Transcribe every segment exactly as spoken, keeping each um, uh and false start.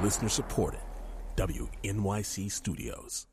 Listener supported. W N Y C Studios.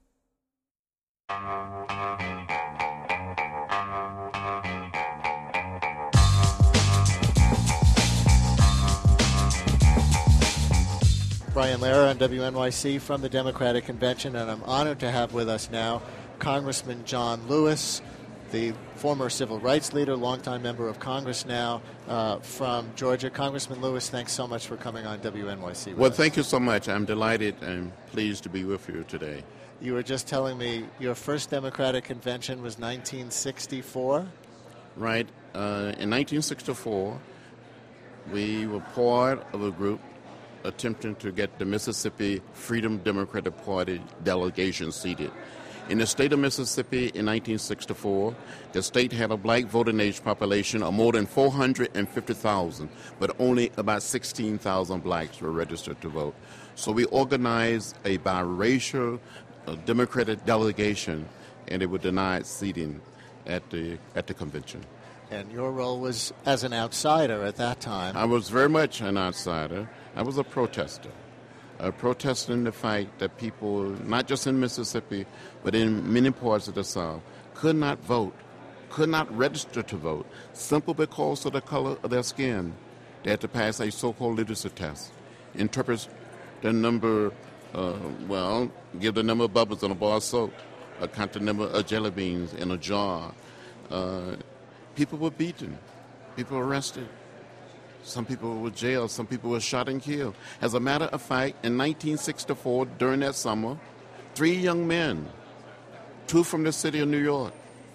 Brian Lehrer on W N Y C from the Democratic Convention, and I'm honored to have with us now Congressman John Lewis, the former civil rights leader, longtime member of Congress now uh, from Georgia. Congressman Lewis, thanks so much for coming on W N Y C with Well, us. thank you so much. I'm delighted and pleased to be with you today. You were just telling me your first Democratic Convention was nineteen sixty-four? Right. Uh, in nineteen sixty-four, we were part of a group attempting to get the Mississippi Freedom Democratic Party delegation seated. In the state of Mississippi in nineteen sixty-four, the state had a black voting age population of more than four hundred fifty thousand, but only about sixteen thousand blacks were registered to vote. So we organized a biracial uh, Democratic delegation, and they were denied seating at the at the convention. And your role was as an outsider at that time. I was very much an outsider. I was a protester. Uh, protesting the fact that people, not just in Mississippi, but in many parts of the South, could not vote, could not register to vote, simply because of the color of their skin. They had to pass a so-called literacy test, interpret the number, uh, well, give the number of bubbles in a bar of soap, uh, count the number of jelly beans in a jar. Uh, people were beaten, people were arrested. Some people were jailed. Some people were shot and killed. As a matter of fact, in nineteen sixty-four, during that summer, three young men, two from the city of New York,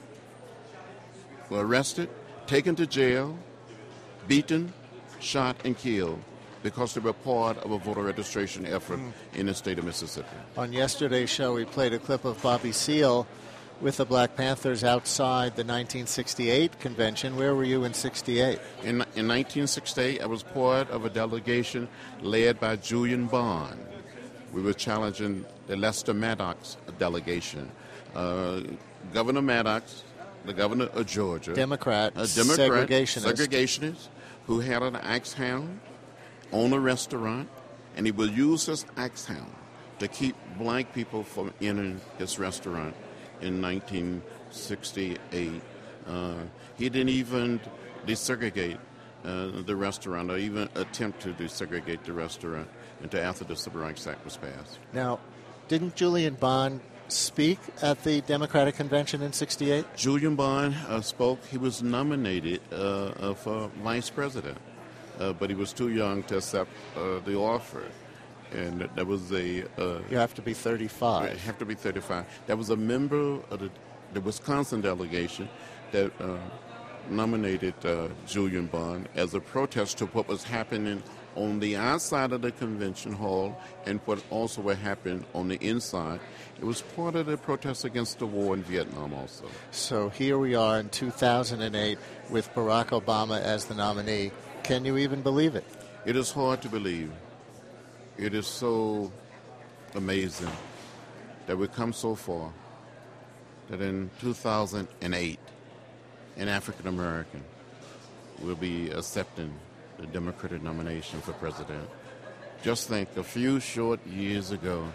were arrested, taken to jail, beaten, shot, and killed because they were part of a voter registration effort mm. in the state of Mississippi. On yesterday's show, we played a clip of Bobby Seale with the Black Panthers outside the nineteen sixty-eight convention. Where were you in sixty-eight? In, in nineteen sixty-eight, I was part of a delegation led by Julian Bond. We were challenging the Lester Maddox delegation. Uh, Governor Maddox, the governor of Georgia, Democrat, a Democrat segregationist. segregationist who had an axe hound on a restaurant, and he would use his axe hound to keep black people from entering his restaurant. In nineteen sixty-eight, uh, he didn't even desegregate uh, the restaurant or even attempt to desegregate the restaurant until after the Civil Rights Act was passed. Now, didn't Julian Bond speak at the Democratic Convention in sixty-eight? Julian Bond uh, spoke. He was nominated uh, uh, for vice president, uh, but he was too young to accept uh, the offer. And that was a... Uh, you have to be thirty-five. You have to be thirty-five. That was a member of the, the Wisconsin delegation that uh, nominated uh, Julian Bond as a protest to what was happening on the outside of the convention hall and what also what happened on the inside. It was part of the protest against the war in Vietnam also. So here we are in two thousand eight with Barack Obama as the nominee. Can you even believe it? It is hard to believe. It is so amazing that we've come so far that in two thousand eight, an African American will be accepting the Democratic nomination for president. Just think, a few short years ago,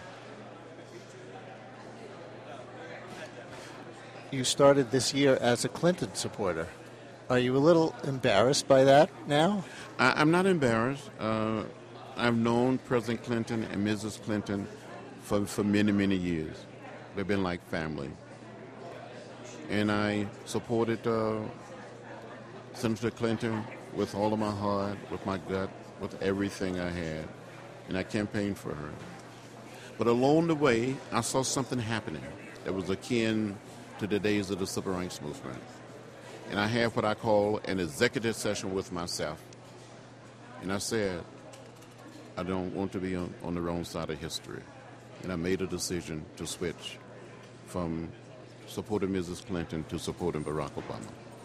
you started this year as a Clinton supporter. Are you a little embarrassed by that now? I, I'm not embarrassed. Uh, I've known President Clinton and Missus Clinton for, for many, many years. They've been like family. And I supported uh, Senator Clinton with all of my heart, with my gut, with everything I had. And I campaigned for her. But along the way, I saw something happening that was akin to the days of the Civil Rights Movement. And I had what I call an executive session with myself. And I said, I don't want to be on, on the wrong side of history. And I made a decision to switch from supporting Missus Clinton to supporting Barack Obama.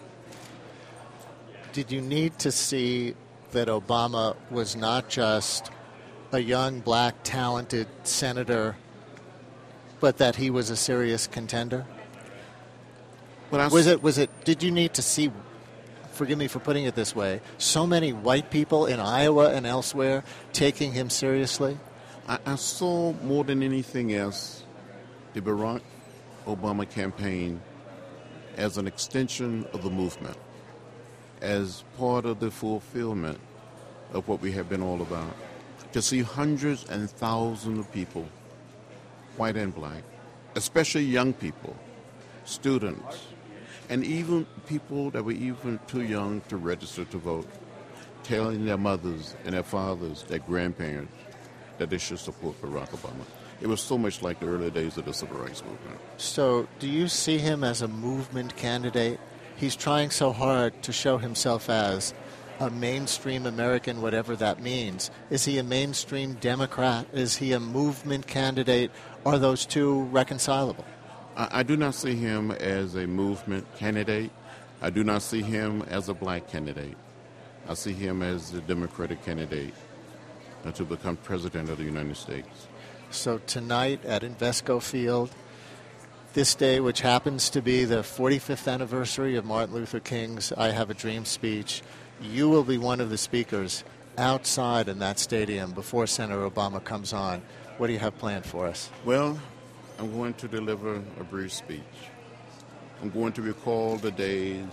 Did you need to see that Obama was not just a young, black, talented senator, but that he was a serious contender? Well, was it, was it, did you need to see, forgive me for putting it this way, so many white people in Iowa and elsewhere taking him seriously? I, I saw more than anything else the Barack Obama campaign as an extension of the movement, as part of the fulfillment of what we have been all about. To see hundreds and thousands of people, white and black, especially young people, students, and even people that were even too young to register to vote, telling their mothers and their fathers, their grandparents, that they should support Barack Obama. It was so much like the early days of the civil rights movement. So do you see him as a movement candidate? He's trying so hard to show himself as a mainstream American, whatever that means. Is he a mainstream Democrat? Is he a movement candidate? Are those two reconcilable? I, I do not see him as a movement candidate. I do not see him as a black candidate. I see him as a Democratic candidate uh, to become president of the United States. So tonight at Invesco Field, this day, which happens to be the forty-fifth anniversary of Martin Luther King's I Have a Dream speech, you will be one of the speakers outside in that stadium before Senator Obama comes on. What do you have planned for us? Well, I'm going to deliver a brief speech. I'm going to recall the days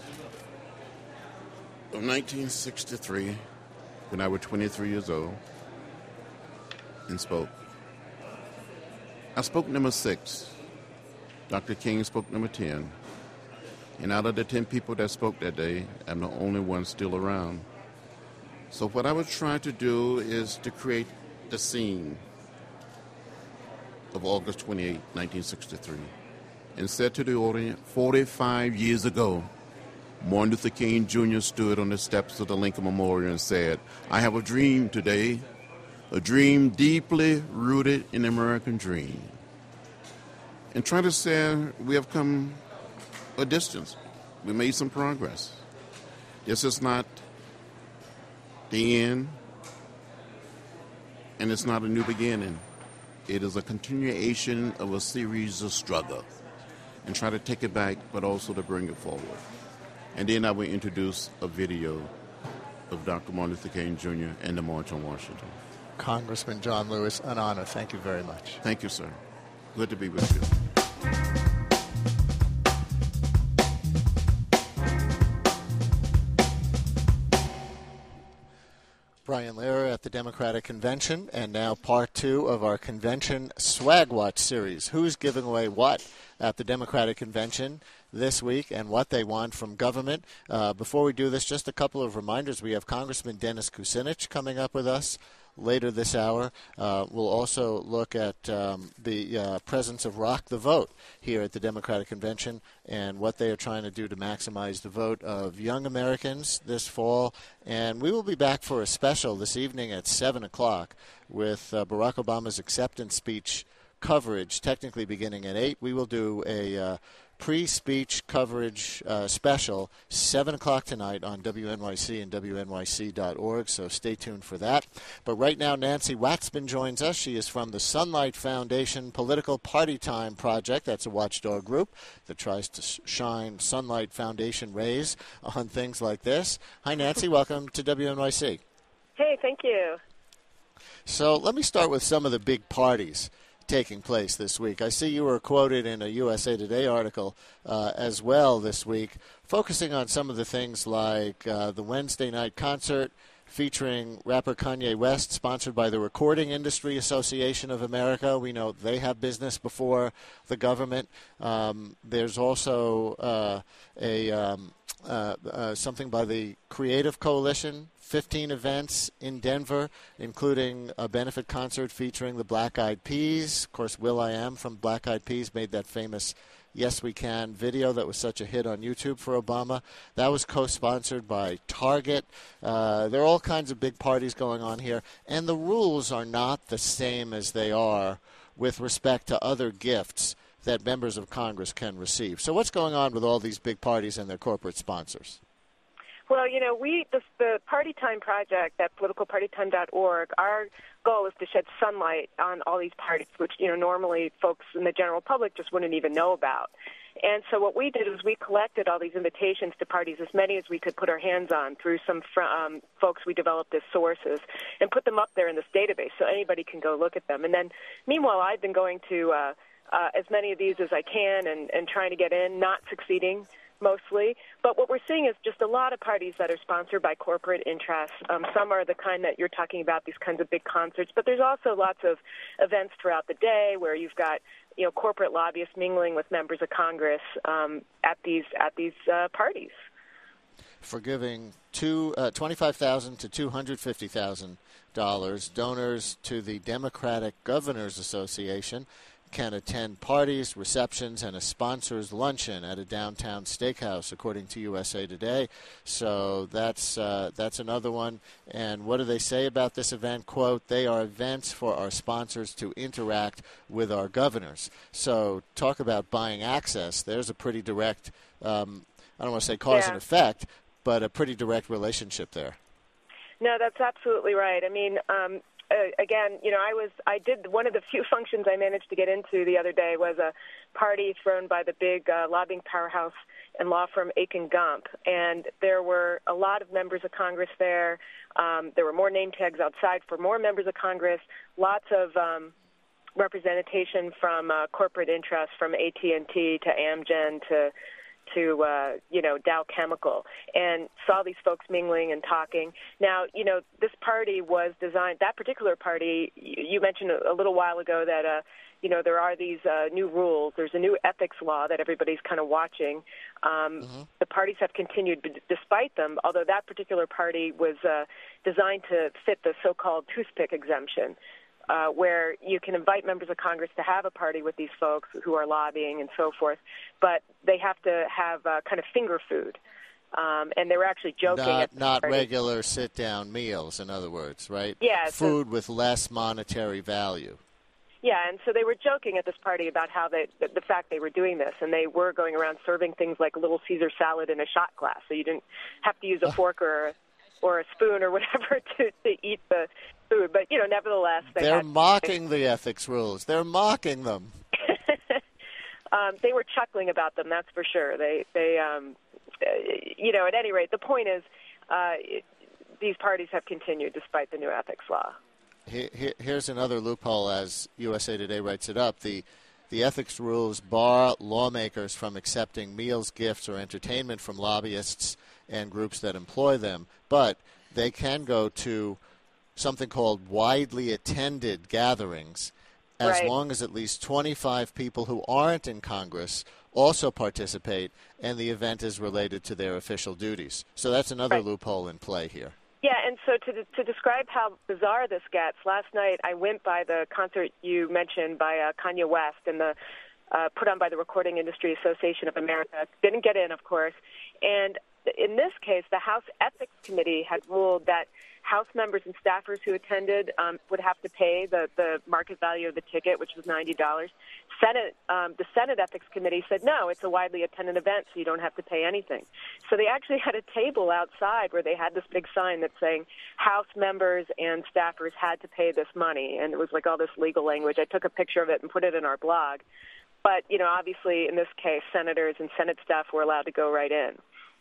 of nineteen sixty-three when I was twenty-three years old and spoke. I spoke number six. Doctor King spoke number ten. And out of the ten people that spoke that day, I'm the only one still around. So what I was trying to do is to create the scene of August twenty-eighth, nineteen sixty-three, and said to the audience, forty-five years ago, Martin Luther King Junior stood on the steps of the Lincoln Memorial and said, I have a dream today, a dream deeply rooted in the American dream. And try to say we have come a distance. We made some progress. This is not the end, and it's not a new beginning. It is a continuation of a series of struggle, and try to take it back, but also to bring it forward. And then I will introduce a video of Doctor Martin Luther King Junior and the March on Washington. Congressman John Lewis, an honor. Thank you very much. Thank you, sir. Good to be with you. Brian Lehrer at the Democratic Convention, and now part two of our convention Swag Watch series. Who's giving away what at the Democratic Convention this week and what they want from government. Uh, before we do this, just a couple of reminders. We have Congressman Dennis Kucinich coming up with us later this hour. Uh, we'll also look at um, the uh, presence of Rock the Vote here at the Democratic Convention and what they are trying to do to maximize the vote of young Americans this fall. And we will be back for a special this evening at seven o'clock with uh, Barack Obama's acceptance speech coverage, technically beginning at eight. We will do a uh, pre-speech coverage uh, special, seven o'clock tonight on W N Y C and W N Y C dot org, so stay tuned for that. But right now, Nancy Waxman joins us. She is from the Sunlight Foundation Political Party Time Project. That's a watchdog group that tries to shine Sunlight Foundation rays on things like this. Hi, Nancy. Welcome to W N Y C. Hey, thank you. So let me start with some of the big parties taking place this week. I see you were quoted in a U S A Today article uh, as well this week, focusing on some of the things like uh, the Wednesday night concert featuring rapper Kanye West, sponsored by the Recording Industry Association of America. We know they have business before the government. Um, there's also uh, a um, uh, uh, something by the Creative Coalition, fifteen events in Denver, including a benefit concert featuring the Black Eyed Peas. Of course, will.i.am from Black Eyed Peas made that famous Yes We Can video that was such a hit on YouTube for Obama. That was co-sponsored by Target. Uh, there are all kinds of big parties going on here, and the rules are not the same as they are with respect to other gifts that members of Congress can receive. So what's going on with all these big parties and their corporate sponsors? Well, you know, we, the, the Party Time Project at political party time dot org, our goal is to shed sunlight on all these parties, which, you know, normally folks in the general public just wouldn't even know about. And so what we did was we collected all these invitations to parties, as many as we could put our hands on, through some fr- um, folks we developed as sources, and put them up there in this database so anybody can go look at them. And then, meanwhile, I've been going to uh, uh, as many of these as I can and, and trying to get in, not succeeding mostly. But what we're seeing is just a lot of parties that are sponsored by corporate interests. Um, some are the kind that you're talking about, these kinds of big concerts, but there's also lots of events throughout the day where you've got, you know, corporate lobbyists mingling with members of Congress um, at these at these uh, parties. For giving two, uh, twenty-five thousand dollars to two hundred fifty thousand dollars, donors to the Democratic Governors Association can attend parties, receptions, and a sponsors luncheon at a downtown steakhouse, according to U S A Today. So that's uh, that's another one. And what do they say about this event? Quote, they are events for our sponsors to interact with our governors. So talk about buying access. There's a pretty direct, um, I don't want to say cause yeah. and effect, but a pretty direct relationship there. No, that's absolutely right. I mean, um, Uh, again, you know, I was, I did one of the few functions I managed to get into the other day was a party thrown by the big uh, lobbying powerhouse and law firm Aiken Gump, and there were a lot of members of Congress there. Um, there were more name tags outside for more members of Congress, lots of um, representation from uh, corporate interests, from A T and T to Amgen to to, uh, you know, Dow Chemical, and saw these folks mingling and talking. Now, you know, this party was designed, that particular party, you mentioned a little while ago that, uh, you know, there are these uh, new rules. There's a new ethics law that everybody's kind of watching. Um, mm-hmm. The parties have continued despite them, although that particular party was uh, designed to fit the so-called toothpick exemption. Uh, where you can invite members of Congress to have a party with these folks who are lobbying and so forth, but they have to have uh, kind of finger food. Um, and they were actually joking. Not, at the not party. regular sit-down meals, in other words, right? Yeah. Food so, with less monetary value. Yeah, and so they were joking at this party about how they, the, the fact they were doing this, and they were going around serving things like a little Caesar salad in a shot glass, so you didn't have to use a fork or a, or a spoon or whatever to, to eat the food. But, you know, nevertheless, they They're had mocking the ethics rules. They're mocking them. um, they were chuckling about them, that's for sure. They, they, um, uh, you know, at any rate, the point is uh, it, these parties have continued despite the new ethics law. Here, here, here's another loophole, as U S A Today writes it up. The The ethics rules bar lawmakers from accepting meals, gifts, or entertainment from lobbyists and groups that employ them, but they can go to something called widely attended gatherings as right. long as at least twenty-five people who aren't in Congress also participate and the event is related to their official duties. So that's another right. loophole in play here. Yeah, and so to to describe how bizarre this gets, last night I went by the concert you mentioned by uh, Kanye West and the uh, put on by the Recording Industry Association of America. Didn't get in, of course. And in this case, the House Ethics Committee had ruled that House members and staffers who attended um, would have to pay the, the market value of the ticket, which was ninety dollars. Senate, um, the Senate Ethics Committee said, no, it's a widely attended event, so you don't have to pay anything. So they actually had a table outside where they had this big sign that's saying House members and staffers had to pay this money, and it was like all this legal language. I took a picture of it and put it in our blog. But, you know, obviously in this case, senators and Senate staff were allowed to go right in.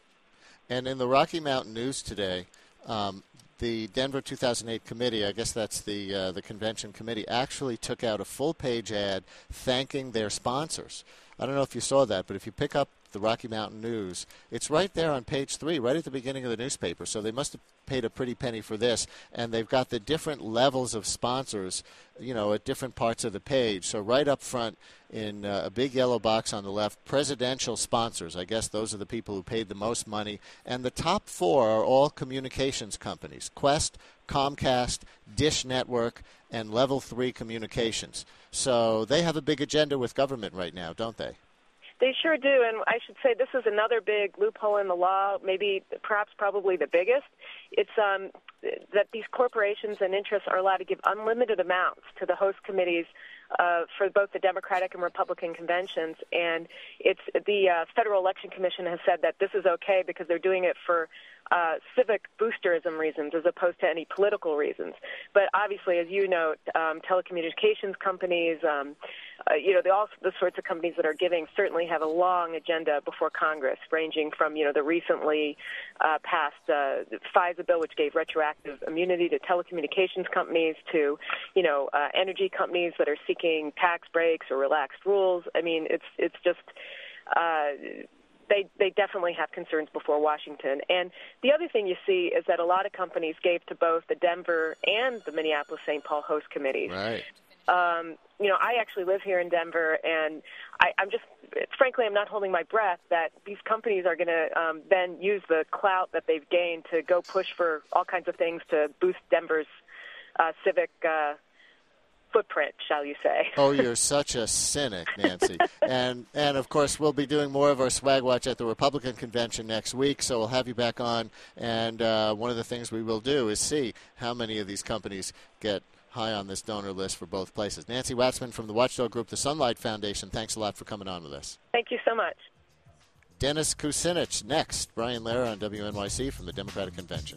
And in the Rocky Mountain News today, um, the Denver two thousand eight committee, I guess that's the uh, the convention committee, actually took out a full-page ad thanking their sponsors. I don't know if you saw that, but if you pick up the Rocky Mountain News, it's right there on page three, right at the beginning of the newspaper. So they must have paid a pretty penny for this, and they've got the different levels of sponsors, you know, at different parts of the page. So right up front in uh, a big yellow box on the left, presidential sponsors. I guess those are the people who paid the most money. And the top four are all communications companies: Quest, Comcast, Dish Network, and Level three Communications. So they have a big agenda with government right now, don't they? They sure do, and I should say this is another big loophole in the law, maybe perhaps probably the biggest. It's um, that these corporations and interests are allowed to give unlimited amounts to the host committees uh, for both the Democratic and Republican conventions, and it's the uh, Federal Election Commission has said that this is okay because they're doing it for uh, civic boosterism reasons as opposed to any political reasons. But obviously, as you note, um, telecommunications companies, um, uh, you know, the, all the sorts of companies that are giving certainly have a long agenda before Congress, ranging from, you know, the recently uh, passed uh, FISA bill, which gave retroactive immunity to telecommunications companies, to, you know, uh, energy companies that are seeking tax breaks or relaxed rules. I mean, it's it's just uh, they they definitely have concerns before Washington. And the other thing you see is that a lot of companies gave to both the Denver and the Minneapolis-Saint Paul host committees. Right. Um, you know, I actually live here in Denver, and I, I'm just, frankly, I'm not holding my breath that these companies are going to um, then use the clout that they've gained to go push for all kinds of things to boost Denver's uh, civic uh, footprint, shall you say. Oh, you're such a cynic, Nancy. and, and, of course, we'll be doing more of our Swag Watch at the Republican Convention next week, so we'll have you back on. And uh, one of the things we will do is see how many of these companies get high on this donor list for both places. Nancy Waxman from the watchdog group, the Sunlight Foundation, thanks a lot for coming on with us. Thank you so much. Dennis Kucinich next. Brian Lehrer on W N Y C from the Democratic Convention.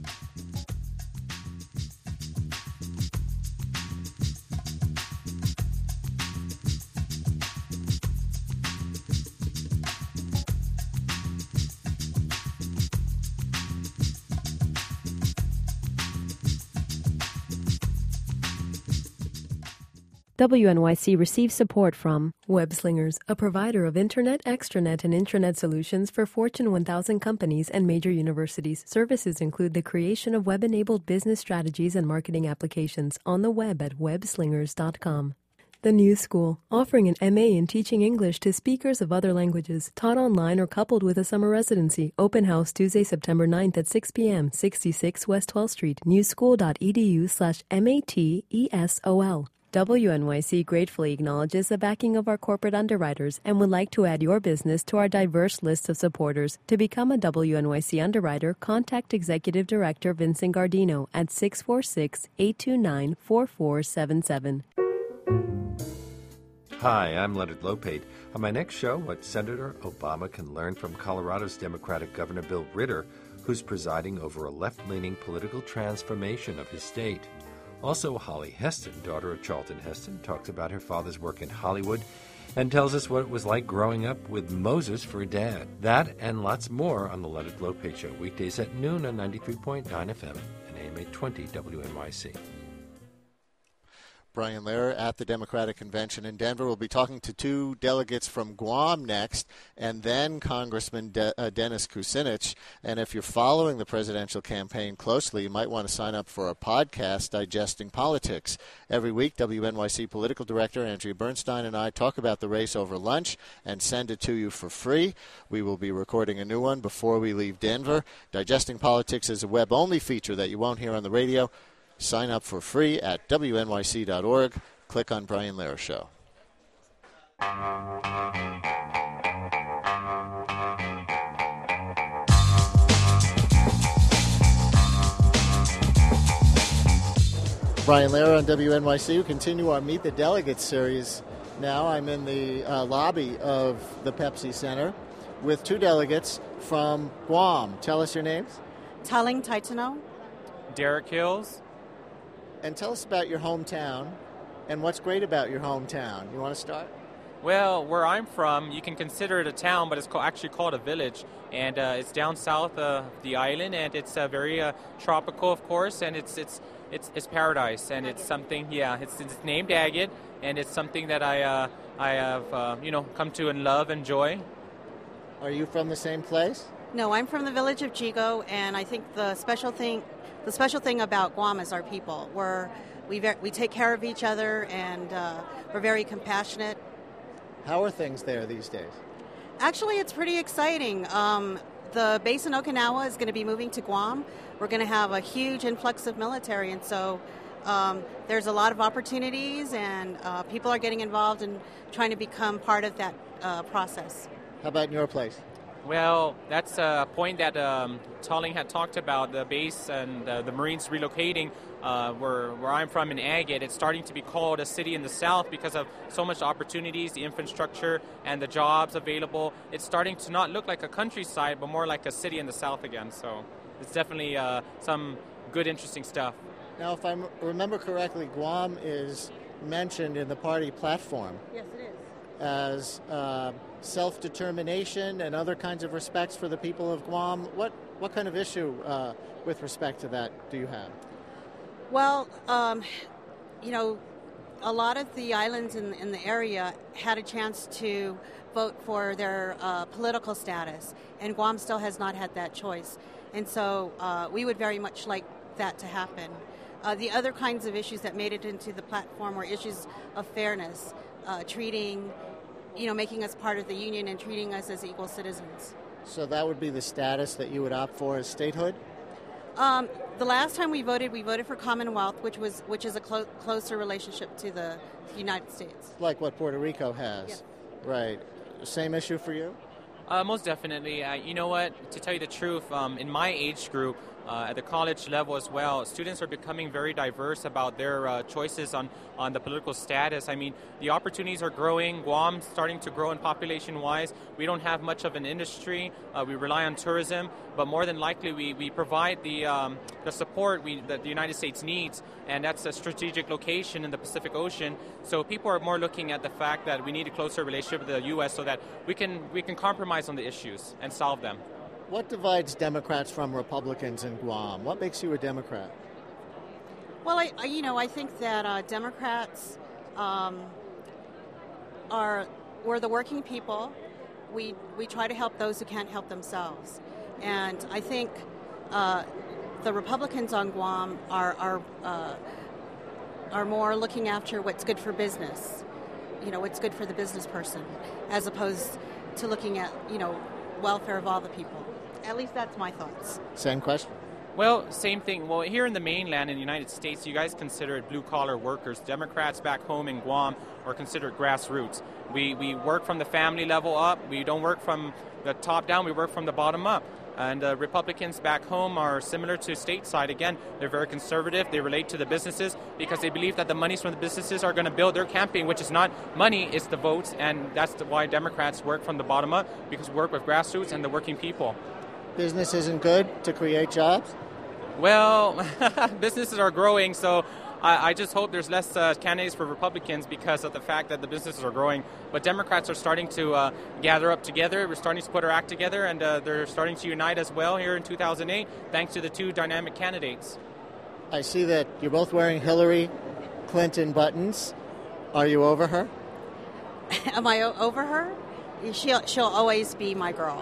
W N Y C receives support from WebSlingers, a provider of Internet, extranet, and intranet solutions for Fortune one thousand companies and major universities. Services include the creation of web-enabled business strategies and marketing applications on the web at web slingers dot com. The New School, offering an M A in teaching English to speakers of other languages, taught online or coupled with a summer residency. Open house Tuesday, September ninth at six p.m., sixty-six West twelfth Street, newschool.edu slash M-A-T-E-S-O-L. W N Y C gratefully acknowledges the backing of our corporate underwriters and would like to add your business to our diverse list of supporters. To become a W N Y C underwriter, contact Executive Director Vincent Gardino at six four six, eight two nine, four four seven seven. Hi, I'm Leonard Lopate. On my next show, what Senator Obama can learn from Colorado's Democratic Governor Bill Ritter, who's presiding over a left-leaning political transformation of his state. Also, Holly Heston, daughter of Charlton Heston, talks about her father's work in Hollywood and tells us what it was like growing up with Moses for a dad. That and lots more on the Leonard Lopate Show, weekdays at noon on ninety-three point nine F M and A M eight twenty W N Y C. Brian Lehrer at the Democratic Convention in Denver. We'll be talking to two delegates from Guam next, and then Congressman De- uh, Dennis Kucinich. And if you're following the presidential campaign closely, you might want to sign up for a podcast, Digesting Politics. Every week, W N Y C Political Director Andrea Bernstein and I talk about the race over lunch and send it to you for free. We will be recording a new one before we leave Denver. Digesting Politics is a web-only feature that you won't hear on the radio. Sign up for free at W N Y C dot org. Click on Brian Lehrer Show. Brian Lehrer on W N Y C. We continue our Meet the Delegates series. Now I'm in the uh, lobby of the Pepsi Center with two delegates from Guam. Tell us your names. Taling Taitano. Derek Hills. And tell us about your hometown and what's great about your hometown. You want to start? Well, where I'm from, you can consider it a town, but it's called, actually called a village. And uh, it's down south of the island, and it's uh, very uh, tropical, of course, and it's it's it's, it's paradise. And it's something, yeah, it's, it's named Agate, and it's something that I uh, I have, uh, you know, come to and love, enjoy. Are you from the same place? No, I'm from the village of Chigo, and I think the special thing the special thing about Guam is our people. We're, we ver- we take care of each other, and uh, we're very compassionate. How are things there these days? Actually, it's pretty exciting. Um, the base in Okinawa is going to be moving to Guam. We're going to have a huge influx of military, and so um, there's a lot of opportunities, and uh, people are getting involved in trying to become part of that uh, process. How about in your place? Well, that's a point that um, Taling had talked about, the base and uh, the Marines relocating. Uh, where, where I'm from in Agate, it's starting to be called a city in the south because of so much opportunities, the infrastructure, and the jobs available. It's starting to not look like a countryside, but more like a city in the south again. So it's definitely uh, some good, interesting stuff. Now, if I m- remember correctly, Guam is mentioned in the party platform. Yes, it is. As uh, self-determination and other kinds of respects for the people of Guam. What what kind of issue uh, with respect to that do you have? Well, um, you know, a lot of the islands in, in the area had a chance to vote for their uh, political status, and Guam still has not had that choice. And so uh, we would very much like that to happen. Uh, the other kinds of issues that made it into the platform were issues of fairness, uh, treating, you know, making us part of the union and treating us as equal citizens. So that would be the status that you would opt for as statehood? Um, the last time we voted, we voted for Commonwealth, which was which is a clo- closer relationship to the United States. Like what Puerto Rico has. Yes. Right. Same issue for you? Uh, most definitely. Uh, you know what? To tell you the truth, um, in my age group, uh, at the college level as well, students are becoming very diverse about their uh, choices on, on the political status. I mean, the opportunities are growing. Guam's starting to grow in population-wise. We don't have much of an industry. Uh, we rely on tourism, but more than likely we, we provide the um, the support we, that the United States needs, and that's a strategic location in the Pacific Ocean. So people are more looking at the fact that we need a closer relationship with the U S so that we can we can compromise on the issues and solve them. What divides Democrats from Republicans in Guam? What makes you a Democrat? Well, I, I you know, I think that uh, Democrats um, are we're the working people. We we try to help those who can't help themselves, and I think uh, the Republicans on Guam are are uh, are more looking after what's good for business. You know, what's good for the business person, as opposed to looking at, you know, welfare of all the people. At least that's my thoughts. Same question. Well, same thing. Well, here in the mainland in the United States, you guys consider it blue-collar workers. Democrats back home in Guam are considered grassroots. We we work from the family level up. We don't work from the top down. We work from the bottom up. And uh, Republicans back home are similar to stateside. Again, they're very conservative. They relate to the businesses because they believe that the monies from the businesses are going to build their campaign, which is not money, it's the votes. And that's the, why Democrats work from the bottom up, because we work with grassroots and the working people. Business isn't good to create jobs? Well, businesses are growing, so I, I just hope there's less uh, candidates for Republicans because of the fact that the businesses are growing. But Democrats are starting to uh, gather up together. We're starting to put our act together, and uh, they're starting to unite as well here in two thousand eight, thanks to the two dynamic candidates. I see that you're both wearing Hillary Clinton buttons. Are you over her? Am I o- over her? She'll she'll always be my girl.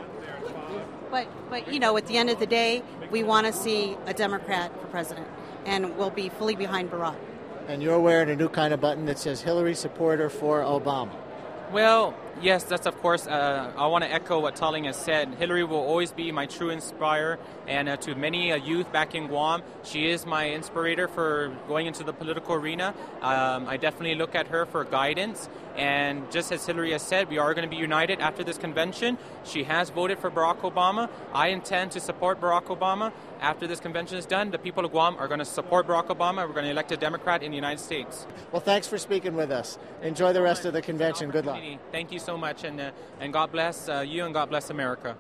But but you know, at the end of the day, we want to see a Democrat for president, and we'll be fully behind Barack. And you're wearing a new kind of button that says Hillary supporter for Obama. Well, yes, that's of course. Uh, I want to echo what Taling has said. Hillary will always be my true inspire, and uh, to many uh, youth back in Guam, she is my inspirator for going into the political arena. Um, I definitely look at her for guidance, and just as Hillary has said, we are going to be united after this convention. She has voted for Barack Obama. I intend to support Barack Obama. After this convention is done, the people of Guam are going to support Barack Obama. We're going to elect a Democrat in the United States. Well, thanks for speaking with us. Enjoy the rest of the convention. Good luck. Thank you so much, and uh, and God bless uh, you, and God bless America.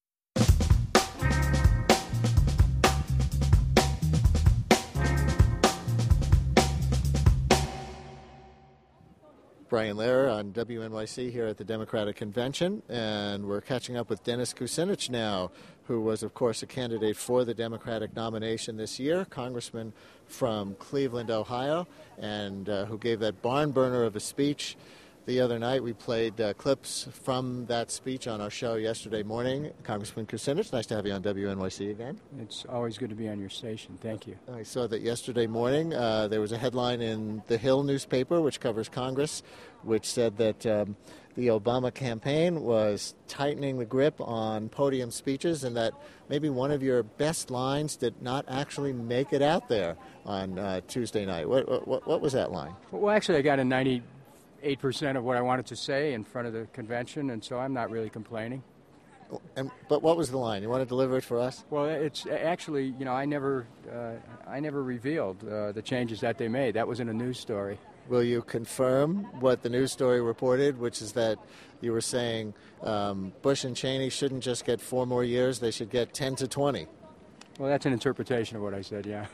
Brian Lehrer on W N Y C here at the Democratic Convention, and we're catching up with Dennis Kucinich now, who was, of course, a candidate for the Democratic nomination this year, congressman from Cleveland, Ohio, and uh, who gave that barn burner of a speech the other night. We played uh, clips from that speech on our show yesterday morning. Congressman Kucinich, nice to have you on W N Y C again. It's always good to be on your station. Thank you. I saw that yesterday morning uh, there was a headline in the Hill newspaper, which covers Congress, which said that um, the Obama campaign was tightening the grip on podium speeches, and that maybe one of your best lines did not actually make it out there on uh, Tuesday night. What, what, what was that line? Well, actually, I got a ninety-eight percent of what I wanted to say in front of the convention, and so I'm not really complaining. And, but what was the line? You want to deliver it for us? Well, it's actually, you know, I never, uh, I never revealed uh, the changes that they made. That was in a news story. Will you confirm what the news story reported, which is that you were saying um, Bush and Cheney shouldn't just get four more years, they should get ten to twenty? Well, that's an interpretation of what I said, yeah.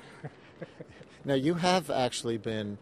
Now, you have actually been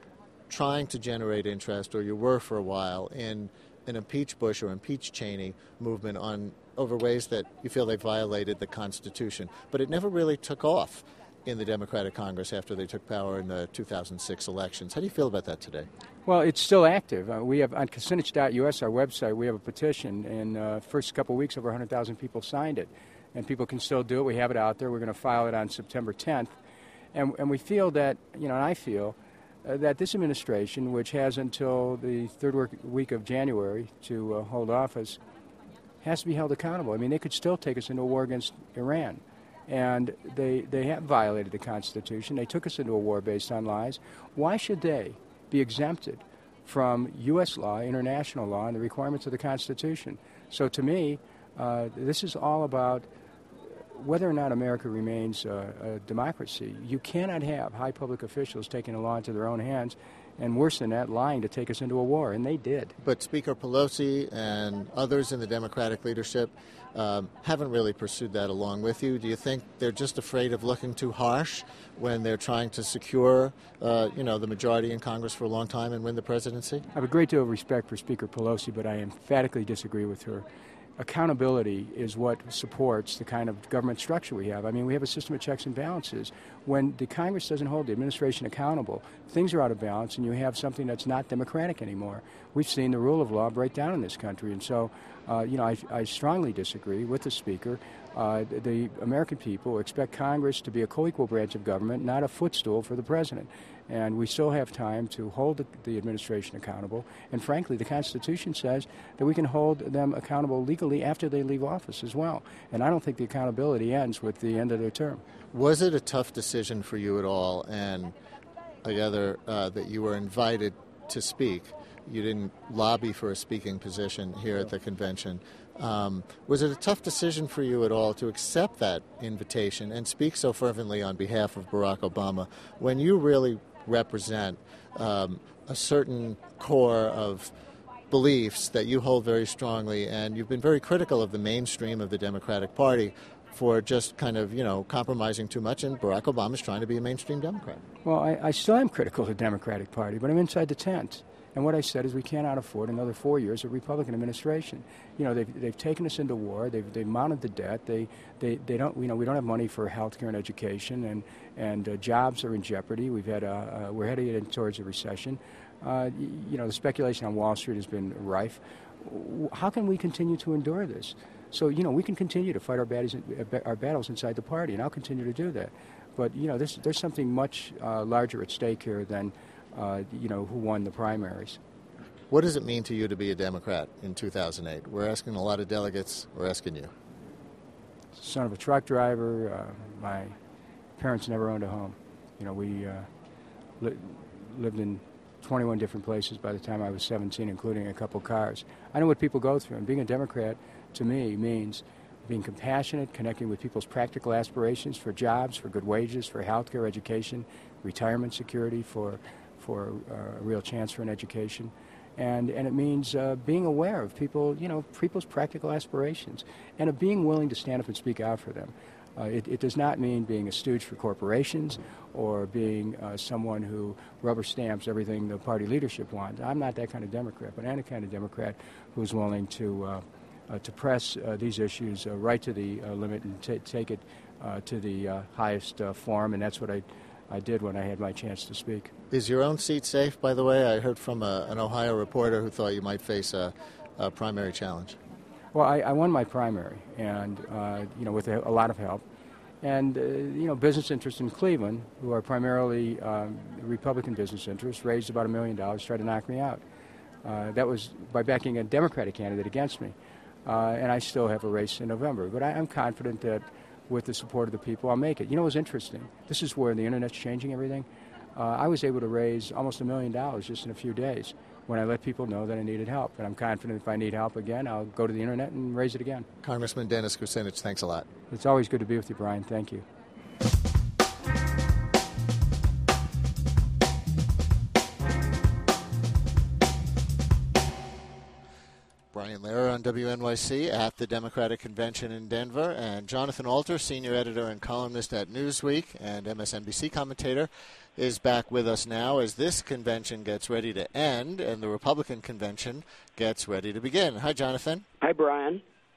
trying to generate interest, or you were for a while, in an impeach Bush or impeach Cheney movement on over ways that you feel they violated the Constitution. But it never really took off in the Democratic Congress after they took power in the two thousand six elections. How do you feel about that today? Well, it's still active. Uh, we have on Kucinich dot U S, our website, we have a petition, and uh, first couple of weeks, over one hundred thousand people signed it. And people can still do it. We have it out there. We're going to file it on September tenth. And, and we feel that, you know, and I feel uh, that this administration, which has until the third work, week of January to uh, hold office, has to be held accountable. I mean, they could still take us into a war against Iran. And they, they have violated the Constitution. They took us into a war based on lies. Why should they be exempted from U S law, international law, and the requirements of the Constitution? So to me, uh, this is all about whether or not America remains uh, a democracy. You cannot have high public officials taking the law into their own hands, and worse than that, lying to take us into a war, and they did. But Speaker Pelosi and others in the Democratic leadership um, haven't really pursued that along with you. Do you think they're just afraid of looking too harsh when they're trying to secure, uh, you know, the majority in Congress for a long time and win the presidency? I have a great deal of respect for Speaker Pelosi, but I emphatically disagree with her. Accountability is what supports the kind of government structure we have. I mean, we have a system of checks and balances. When the Congress doesn't hold the administration accountable, things are out of balance, and you have something that's not democratic anymore. We've seen the rule of law break down in this country, and so, uh, you know, I, I strongly disagree with the Speaker. Uh, the, the American people expect Congress to be a co-equal branch of government, not a footstool for the president. And we still have time to hold the, the administration accountable. And frankly, the Constitution says that we can hold them accountable legally after they leave office as well. And I don't think the accountability ends with the end of their term. Was it a tough decision for you at all? And I gather uh, that you were invited to speak. You didn't lobby for a speaking position here at the convention. Um, was it a tough decision for you at all to accept that invitation and speak so fervently on behalf of Barack Obama when you really represent um, a certain core of beliefs that you hold very strongly, and you've been very critical of the mainstream of the Democratic Party for just kind of, you know, compromising too much, and Barack Obama's trying to be a mainstream Democrat? Well, I, I still am critical of the Democratic Party, but I'm inside the tent. And what I said is we cannot afford another four years of Republican administration. You know, they've, they've taken us into war. They've, they've mounted the debt. They, they, they don't, you know, we don't have money for health care and education, and, and uh, jobs are in jeopardy. We've had a, uh, we're heading towards a recession. Uh, you know, the speculation on Wall Street has been rife. How can we continue to endure this? So, you know, we can continue to fight our battles, our battles inside the party, and I'll continue to do that. But, you know, there's, there's something much uh, larger at stake here than Uh, you know, who won the primaries. What does it mean to you to be a Democrat in two thousand eight? We're asking a lot of delegates. We're asking you. Son of a truck driver. Uh, my parents never owned a home. You know, we uh, li- lived in twenty-one different places by the time I was seventeen, including a couple cars. I know what people go through, and being a Democrat, to me, means being compassionate, connecting with people's practical aspirations for jobs, for good wages, for health care, education, retirement security, for for uh, a real chance for an education. And and it means uh, being aware of people, you know, people's practical aspirations, and of being willing to stand up and speak out for them. Uh, it, it does not mean being a stooge for corporations or being uh, someone who rubber stamps everything the party leadership wants. I'm not that kind of Democrat, but I'm the kind of Democrat who's willing to uh, uh, to press uh, these issues uh, right to the uh, limit and t- take it uh, to the uh, highest uh, form, and that's what I I did when I had my chance to speak. Is your own seat safe, by the way? I heard from a, an Ohio reporter who thought you might face a, a primary challenge. Well, I, I won my primary, and, uh, you know, with a, a lot of help. And, uh, you know, business interests in Cleveland, who are primarily um, Republican business interests, raised about a million dollars, tried to knock me out. Uh, that was by backing a Democratic candidate against me. Uh, and I still have a race in November. But I, I'm confident that with the support of the people, I'll make it. You know what's interesting? This is where the Internet's changing everything. Uh, I was able to raise almost a million dollars just in a few days when I let people know that I needed help. And I'm confident if I need help again, I'll go to the Internet and raise it again. Congressman Dennis Kucinich, thanks a lot. It's always good to be with you, Brian. Thank you. Brian Lehrer on W N Y C at the Democratic Convention in Denver, and Jonathan Alter, senior editor and columnist at Newsweek and M S N B C commentator, is back with us now as this convention gets ready to end and the Republican convention gets ready to begin. Hi, Jonathan. Hi, Brian.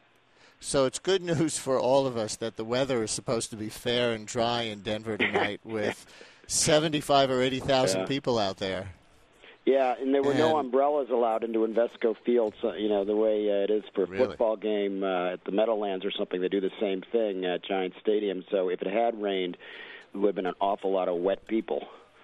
So it's good news for all of us that the weather is supposed to be fair and dry in Denver tonight with seventy-five or eighty thousand yeah. people out there. Yeah, and there were and, no umbrellas allowed into Invesco Field, so, you know, the way uh, it is for a really? football game uh, at the Meadowlands or something. They do the same thing at Giant Stadium. So if it had rained, it would have been an awful lot of wet people.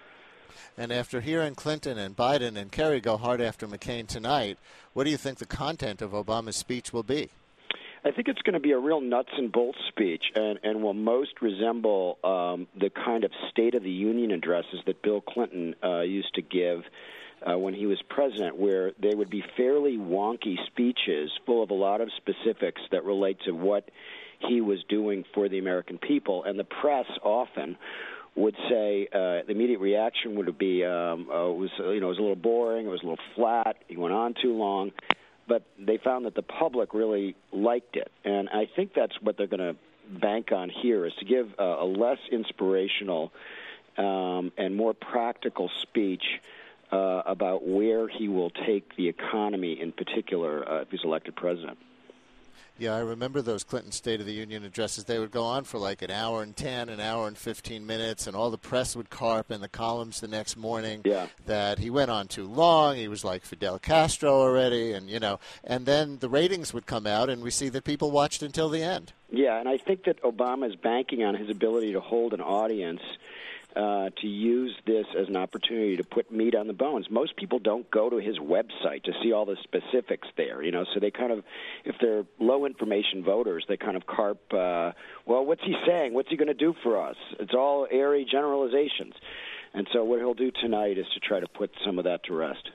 And after hearing Clinton and Biden and Kerry go hard after McCain tonight, what do you think the content of Obama's speech will be? I think it's going to be a real nuts and bolts speech, and, and will most resemble um, the kind of State of the Union addresses that Bill Clinton uh, used to give uh, when he was president, where they would be fairly wonky speeches full of a lot of specifics that relate to what he was doing for the American people. And the press often would say uh, the immediate reaction would be um, uh, it was you know it was a little boring, it was a little flat, he went on too long. But they found that the public really liked it, and I think that's what they're going to bank on here, is to give a, a less inspirational um, and more practical speech uh, about where he will take the economy in particular uh, if he's elected president. Yeah, I remember those Clinton State of the Union addresses. They would go on for like an hour and ten, an hour and fifteen minutes, and all the press would carp in the columns the next morning yeah. that he went on too long. He was like Fidel Castro already, and, you know, and then the ratings would come out, and we see that people watched until the end. Yeah, and I think that Obama is banking on his ability to hold an audience Uh, to use this as an opportunity to put meat on the bones. Most people don't go to his website to see all the specifics there, you know, so they kind of, if they're low-information voters, they kind of carp, uh, well, what's he saying? What's he going to do for us? It's all airy generalizations. And so what he'll do tonight is to try to put some of that to rest.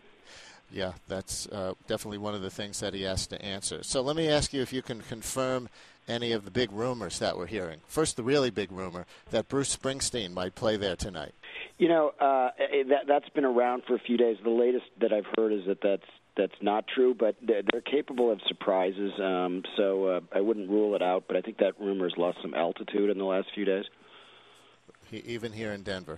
Yeah, that's uh, definitely one of the things that he has to answer. So let me ask you if you can confirm any of the big rumors that we're hearing. First, the really big rumor that Bruce Springsteen might play there tonight. You know, uh, that, that's been around for a few days. The latest that I've heard is that that's, that's not true, but they're, they're capable of surprises, um, so uh, I wouldn't rule it out, but I think that rumor's lost some altitude in the last few days. He, even here in Denver.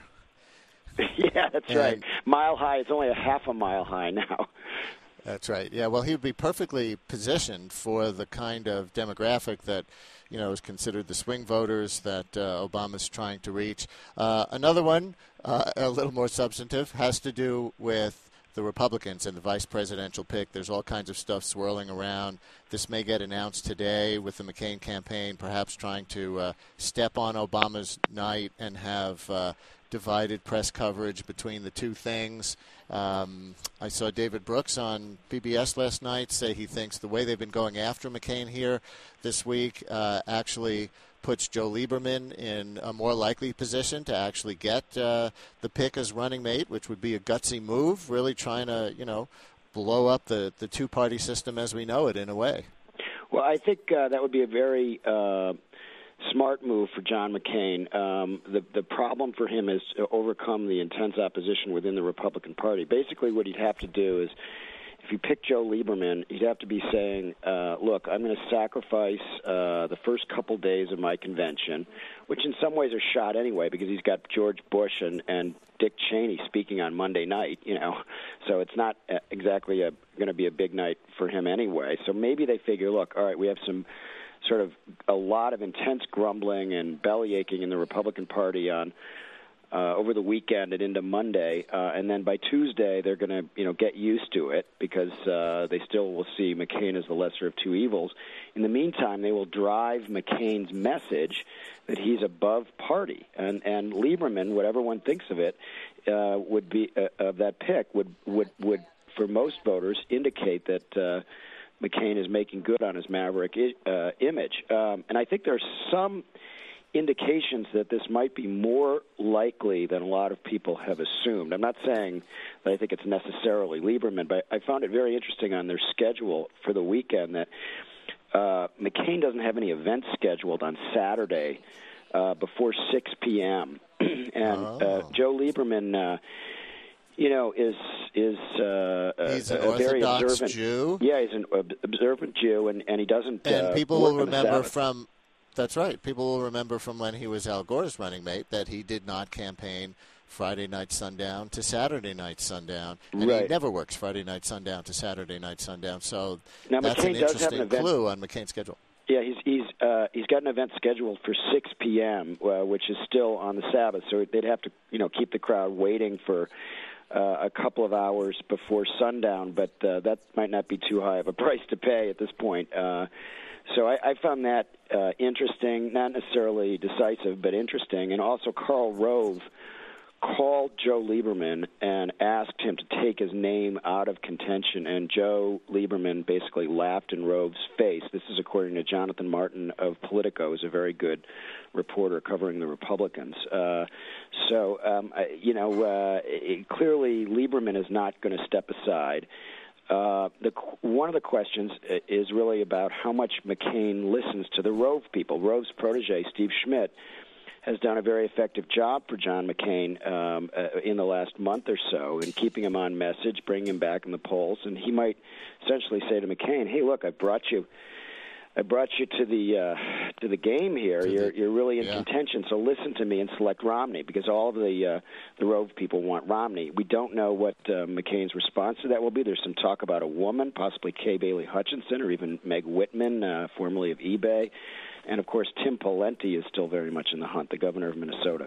Yeah, that's and, right. Mile high. It's only a half a mile high now. That's right. Yeah, well, he would be perfectly positioned for the kind of demographic that, you know, is considered the swing voters that uh, Obama's trying to reach. Uh, another one, uh, a little more substantive, has to do with the Republicans and the vice presidential pick. There's all kinds of stuff swirling around. This may get announced today with the McCain campaign, perhaps trying to uh, step on Obama's night and have uh, divided press coverage between the two things. Um, I saw David Brooks on P B S last night say he thinks the way they've been going after McCain here this week uh, actually puts Joe Lieberman in a more likely position to actually get uh, the pick as running mate, which would be a gutsy move, really trying to, you know, blow up the, the two-party system as we know it in a way. Well, I think uh, that would be a very uh, smart move for John McCain. Um, the, the problem for him is to overcome the intense opposition within the Republican Party. Basically what he'd have to do is, if you pick Joe Lieberman, he'd have to be saying, uh, look, I'm going to sacrifice uh, the first couple days of my convention, which in some ways are shot anyway because he's got George Bush and, and Dick Cheney speaking on Monday night, you know. So it's not exactly going to be a big night for him anyway. So maybe they figure, look, all right, we have some sort of a lot of intense grumbling and belly aching in the Republican Party on Uh, over the weekend and into Monday, uh, and then by Tuesday they're going to, you know, get used to it because uh, they still will see McCain as the lesser of two evils. In the meantime, they will drive McCain's message that he's above party, and and Lieberman, whatever one thinks of it, uh, would be uh, of that pick would would would for most voters indicate that uh, McCain is making good on his maverick I- uh, image, um, and I think there's some indications that this might be more likely than a lot of people have assumed. I'm not saying that I think it's necessarily Lieberman, but I found it very interesting on their schedule for the weekend that uh, McCain doesn't have any events scheduled on Saturday uh, before six p.m. and oh. uh, Joe Lieberman, uh, you know, is is uh, he's a, an a very Orthodox observant Jew. Yeah, he's an ob- observant Jew, and, and he doesn't. And uh, people work will on the remember Sabbath. from. That's right. People will remember from when he was Al Gore's running mate that he did not campaign Friday night sundown to Saturday night sundown, and Right. he never works Friday night sundown to Saturday night sundown. So Now, that's McCain an does have interesting an event- clue on McCain's schedule. Yeah, he's he's uh, he's got an event scheduled for six p.m., uh, which is still on the Sabbath. So they'd have to, you know, keep the crowd waiting for uh, a couple of hours before sundown. But uh, that might not be too high of a price to pay at this point. Uh, so I, I found that uh, interesting, not necessarily decisive, but interesting. And also, Karl Rove called Joe Lieberman and asked him to take his name out of contention, and Joe Lieberman basically laughed in Rove's face. This is according to Jonathan Martin of Politico, who's a very good reporter covering the Republicans. Uh, so, um, I, you know, uh, it, clearly Lieberman is not going to step aside. Uh, the, one of the questions is really about how much McCain listens to the Rove people. Rove's protege, Steve Schmidt, has done a very effective job for John McCain um, uh, in the last month or so in keeping him on message, bringing him back in the polls. And he might essentially say to McCain, hey, look, I brought you I brought you to the uh, to the game here. To you're the, you're really in yeah. contention, so listen to me and select Romney, because all of the uh, the Rove people want Romney. We don't know what uh, McCain's response to that will be. There's some talk about a woman, possibly Kay Bailey Hutchinson or even Meg Whitman, uh, formerly of eBay. And, of course, Tim Pawlenty is still very much in the hunt, the governor of Minnesota.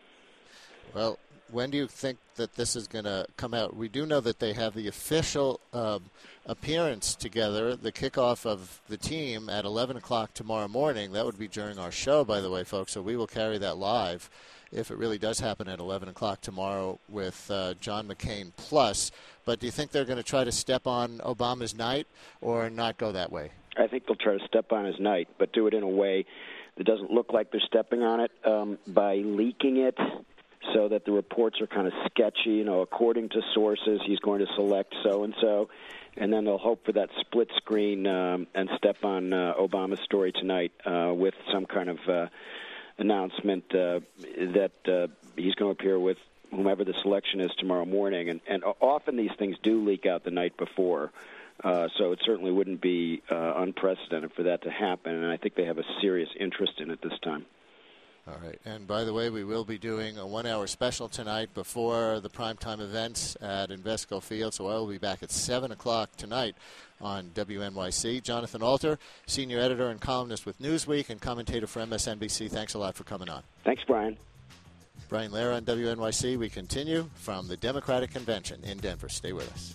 Well, when do you think that this is going to come out? We do know that they have the official um, appearance together, the kickoff of the team at eleven o'clock tomorrow morning. That would be during our show, by the way, folks, so we will carry that live if it really does happen at eleven o'clock tomorrow with uh, John McCain Plus. But do you think they're going to try to step on Obama's night or not go that way? I think they'll try to step on his night, but do it in a way that doesn't look like they're stepping on it um, by leaking it so that the reports are kind of sketchy. You know, according to sources, he's going to select so-and-so, and then they'll hope for that split screen um, and step on uh, Obama's story tonight uh, with some kind of uh, announcement uh, that uh, he's going to appear with whomever the selection is tomorrow morning. And, and often these things do leak out the night before. Uh, so it certainly wouldn't be uh, unprecedented for that to happen, and I think they have a serious interest in it this time. All right. And by the way, we will be doing a one-hour special tonight before the primetime events at Invesco Field, so I will be back at seven o'clock tonight on W N Y C. Jonathan Alter, senior editor and columnist with Newsweek and commentator for M S N B C. Thanks a lot for coming on. Thanks, Brian. Brian Lehrer on W N Y C. We continue from the Democratic Convention in Denver. Stay with us.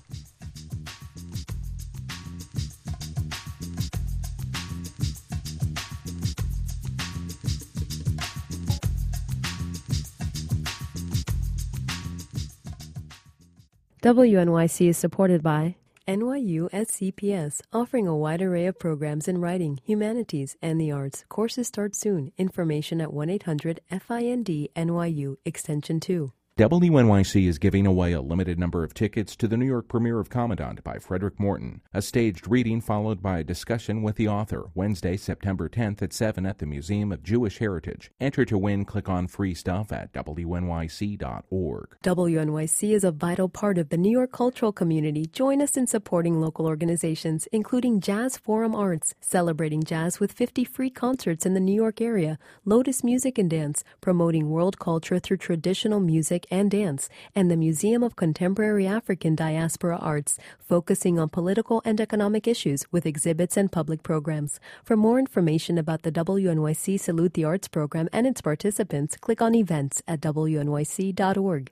W N Y C is supported by N Y U S C P S, offering a wide array of programs in writing, humanities, and the arts. Courses start soon. Information at one eight hundred F I N D N Y U, extension two. W N Y C is giving away a limited number of tickets to the New York premiere of Commandant by Frederick Morton, a staged reading followed by a discussion with the author, Wednesday, September tenth at seven at the Museum of Jewish Heritage. Enter to win, click on free stuff at W N Y C dot org. W N Y C is a vital part of the New York cultural community. Join us in supporting local organizations, including Jazz Forum Arts, celebrating jazz with fifty free concerts in the New York area, Lotus Music and Dance, promoting world culture through traditional music and dance, and the Museum of Contemporary African Diaspora Arts, focusing on political and economic issues with exhibits and public programs. For more information about the W N Y C Salute the Arts program and its participants, click on events at W N Y C dot org.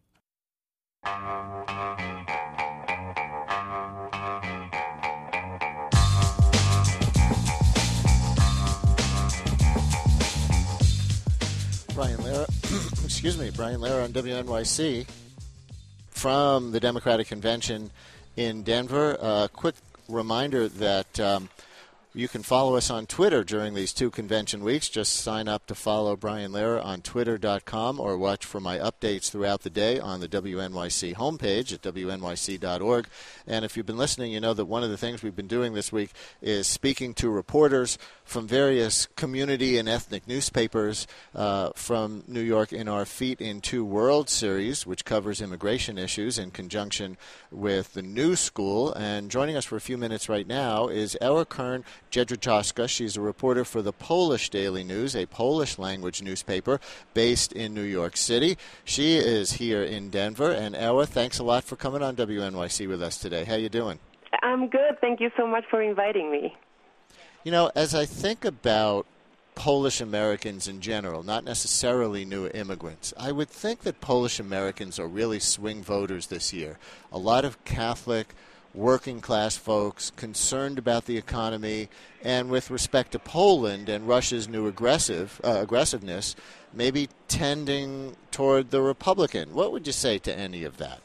Brian Lehrer, excuse me, Brian Lehrer on W N Y C from the Democratic Convention in Denver. A uh, quick reminder that um, You can follow us on Twitter during these two convention weeks. Just sign up to follow Brian Lehrer on twitter dot com or watch for my updates throughout the day on the W N Y C homepage at W N Y C dot org. And if you've been listening, you know that one of the things we've been doing this week is speaking to reporters from various community and ethnic newspapers uh, from New York in our Feet in Two Worlds series, which covers immigration issues in conjunction with the New School. And joining us for a few minutes right now is Ewa Kern-Jedrzejowska. She's a reporter for the Polish Daily News, a Polish-language newspaper based in New York City. She is here in Denver. And Ewa, thanks a lot for coming on W N Y C with us today. How you doing? I'm good. Thank you so much for inviting me. You know, as I think about Polish Americans in general, not necessarily new immigrants, I would think that Polish Americans are really swing voters this year. A lot of Catholic, working-class folks concerned about the economy, and with respect to Poland and Russia's new aggressive uh, aggressiveness, maybe tending toward the Republican. What would you say to any of that?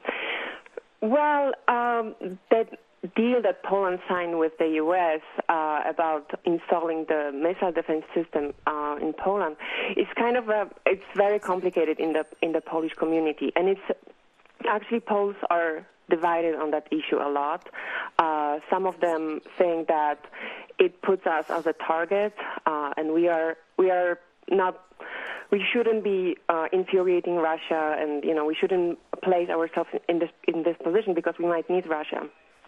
Well, um, that deal that Poland signed with the U S uh, about installing the missile defense system uh, in Poland is kind of a, it's very complicated in the in the Polish community, and it's actually Poles are divided on that issue a lot. Uh, some of them saying that it puts us as a target, uh, and we are we are not. We shouldn't be uh, infuriating Russia, and you know we shouldn't place ourselves in this in this position because we might need Russia.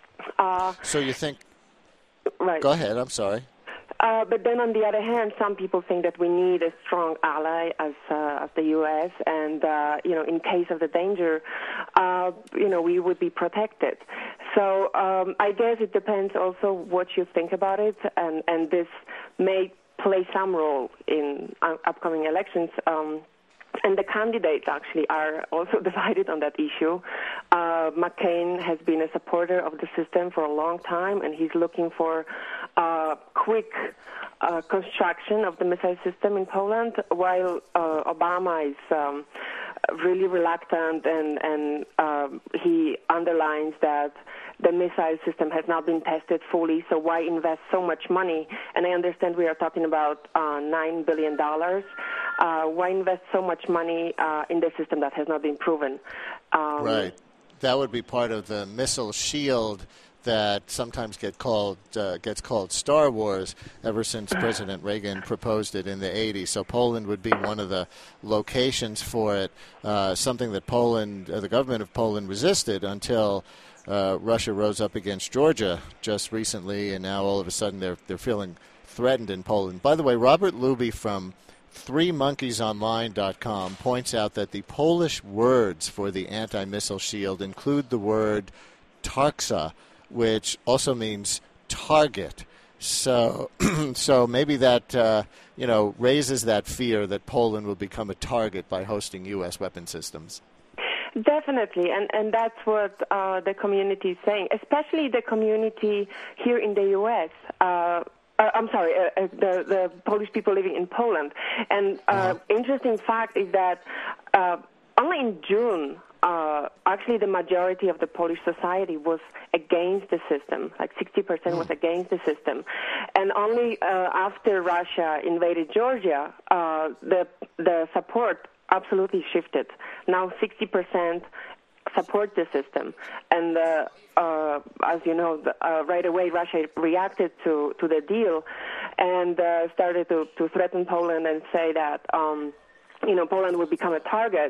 Uh, so you think? Right. Go ahead. I'm sorry. Uh, but then, on the other hand, some people think that we need a strong ally as uh, as the U S, and uh, you know, in case of the danger, uh, you know, we would be protected. So um, I guess it depends also what you think about it, and and this may play some role in uh, upcoming elections. Um, And the candidates actually are also divided on that issue. Uh, McCain has been a supporter of the system for a long time, and he's looking for uh, quick uh, construction of the missile system in Poland, while uh, Obama is um, really reluctant, and, and um, he underlines that the missile system has not been tested fully, so why invest so much money? And I understand we are talking about uh, nine billion dollars. Uh, why invest so much money uh, in the system that has not been proven? Um, right. That would be part of the missile shield that sometimes get called uh, gets called Star Wars ever since President Reagan proposed it in the eighties. So Poland would be one of the locations for it, uh, something that Poland, uh, the government of Poland resisted until uh, Russia rose up against Georgia just recently, and now all of a sudden they're they're feeling threatened in Poland. By the way, Robert Luby from three monkeys online dot com points out that the Polish words for the anti-missile shield include the word tarksa, which also means target. So, so maybe that uh, you know raises that fear that Poland will become a target by hosting U S weapon systems. Definitely, and and that's what uh, the community is saying, especially the community here in the U S. Uh, Uh, I'm sorry, uh, uh, the, the Polish people living in Poland. And uh, uh-huh. interesting fact is that uh, only in June, uh, actually the majority of the Polish society was against the system, like sixty percent was against the system. And only uh, after Russia invaded Georgia, uh, the the support absolutely shifted. Now sixty percent support the system. And uh, uh, as you know, uh, right away Russia reacted to, to the deal and uh, started to, to threaten Poland and say that, um, you know, Poland would become a target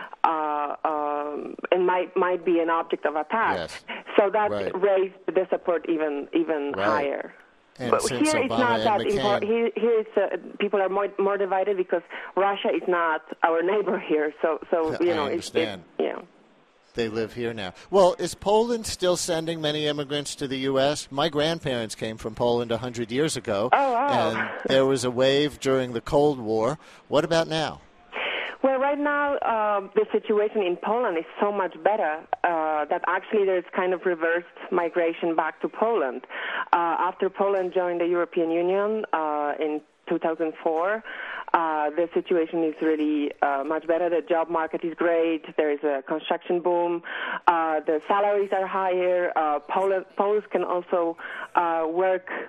uh, um, and might might be an object of attack. Yes. So that right. raised the support even even right. higher. And but since here Obama it's not that McCain... important. Here, here it's, uh, people are more, more divided because Russia is not our neighbor here. So, so you I know, understand. it's, it's, you know. They live here now. Well, is Poland still sending many immigrants to the U S? My grandparents came from Poland one hundred years ago, oh, wow. and there was a wave during the Cold War. What about now? Well, right now, uh, the situation in Poland is so much better uh, that actually there's kind of reversed migration back to Poland. Uh, after Poland joined the European Union uh, in two thousand four, uh, the situation is really uh, much better. The job market is great. There is a construction boom. Uh, the salaries are higher. Uh, Poland, Poles can also uh, work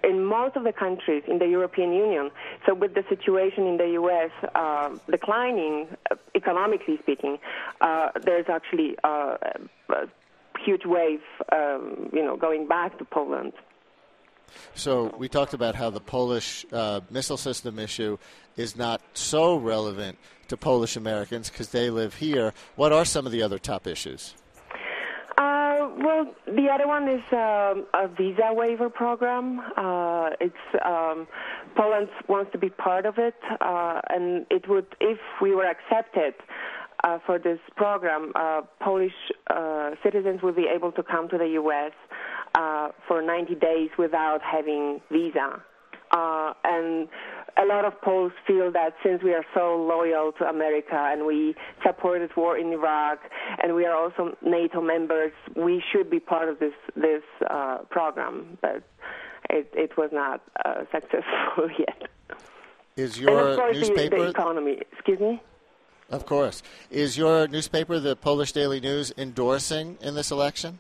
in most of the countries in the European Union. So with the situation in the U S uh, declining, uh, economically speaking, uh, there's actually uh, a huge wave, um, you know, going back to Poland. So we talked about how the Polish uh, missile system issue is not so relevant to Polish Americans because they live here. What are some of the other top issues? Uh, well, the other one is um, a visa waiver program. Uh, it's um, Poland wants to be part of it, uh, and it would, if we were accepted uh, for this program, uh, Polish uh, citizens would be able to come to the U S Uh, for ninety days without having visa. Uh, and a lot of Poles feel that since we are so loyal to America and we supported war in Iraq and we are also NATO members, we should be part of this this uh, program. But it, it was not uh, successful yet. Is your and of course newspaper... The, the economy, excuse me? Of course. Is your newspaper, the Polish Daily News, endorsing in this election?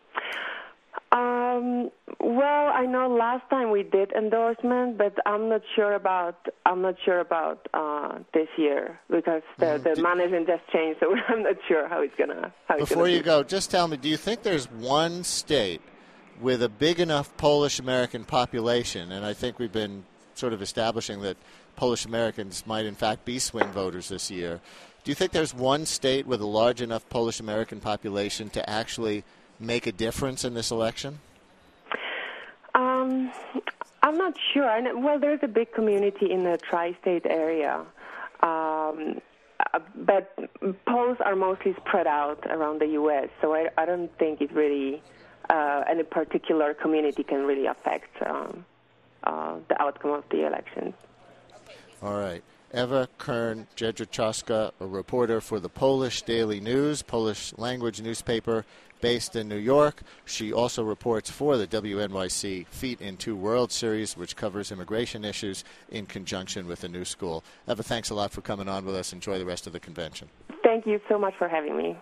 Um, well, I know last time we did endorsement, but I'm not sure about I'm not sure about uh, this year because the, mm-hmm. the management just changed, so I'm not sure how it's gonna. How it's Before gonna you be. go, just tell me: do you think there's one state with a big enough Polish American population? And I think we've been sort of establishing that Polish Americans might, in fact, be swing voters this year. Do you think there's one state with a large enough Polish American population to actually make a difference in this election? Um, I'm not sure. I know, well, there's a big community in the tri-state area, um, uh, but Poles are mostly spread out around the U S, so I, I don't think it really, uh, any particular community can really affect um, uh, the outcome of the elections. All right. Ewa Kern-Jedrzejowska, a reporter for the Polish Daily News, Polish language newspaper based in New York. She also reports for the W N Y C Feet in Two World Series, which covers immigration issues in conjunction with the New School. Ewa, thanks a lot for coming on with us. Enjoy the rest of the convention. Thank you so much for having me.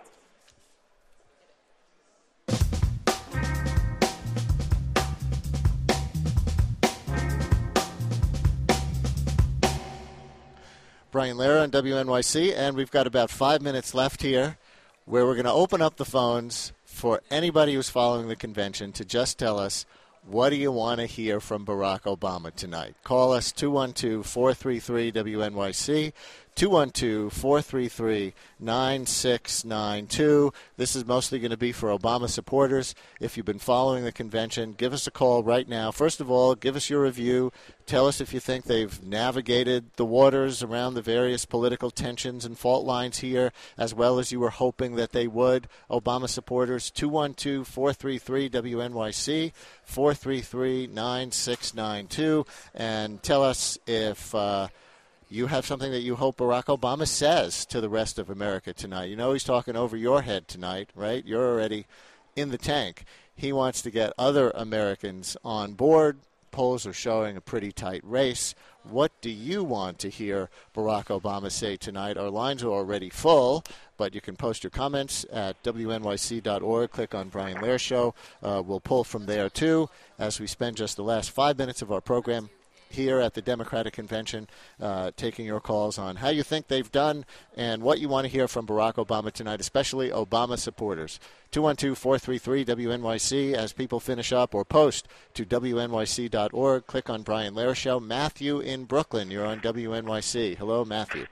Brian Lehrer on W N Y C, and we've got about five minutes left here where we're going to open up the phones for anybody who's following the convention to just tell us, what do you want to hear from Barack Obama tonight? Call us two one two, four three three, W N Y C, two one two, four three three, nine six nine two. This is mostly going to be for Obama supporters. If you've been following the convention, give us a call right now. First of all, give us your review. Tell us if you think they've navigated the waters around the various political tensions and fault lines here as well as you were hoping that they would. Obama supporters, two one two, four three three, W N Y C, four three three, nine six nine two. And tell us if uh, you have something that you hope Barack Obama says to the rest of America tonight. You know he's talking over your head tonight, right? You're already in the tank. He wants to get other Americans on board. Polls are showing a pretty tight race. What do you want to hear Barack Obama say tonight? Our lines are already full, but you can post your comments at W N Y C dot org. Click on Brian Lehrer Show. Uh, we'll pull from there, too, as we spend just the last five minutes of our program here at the Democratic Convention, uh, taking your calls on how you think they've done and what you want to hear from Barack Obama tonight, especially Obama supporters. two one two, four three three, W N Y C as people finish up, or post to W N Y C dot org. Click on Brian Lehrer Show. Matthew in Brooklyn, you're on W N Y C. Hello, Matthew.